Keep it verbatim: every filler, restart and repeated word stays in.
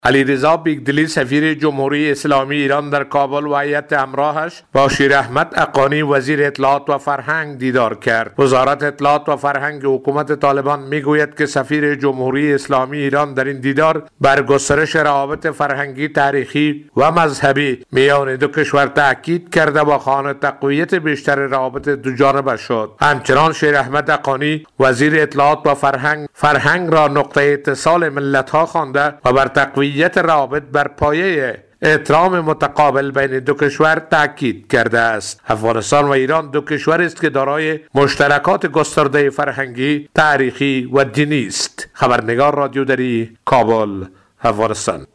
علیرضا بیگدلی سفیر جمهوری اسلامی ایران در کابل و هیئت همراهش با شیر احمد حقانی وزیر اطلاعات و فرهنگ دیدار کرد. وزارت اطلاعات و فرهنگ حکومت طالبان میگوید که سفیر جمهوری اسلامی ایران در این دیدار بر گسترش روابط فرهنگی، تاریخی و مذهبی میان دو کشور تاکید کرده و خواهان تقویت بیشتر روابط دوجانبه شد. همچنان شیر احمد حقانی وزیر اطلاعات و فرهنگ فرهنگ را نقطه اتصال ملت‌ها خوانده و بر تقویت روابط بر پایه احترام متقابل بین دو کشور تاکید کرده است. افغانستان و ایران دو کشور است که دارای مشترکات گسترده فرهنگی، تاریخی و دینی است. خبرنگار رادیو دری، کابل، افغانستان.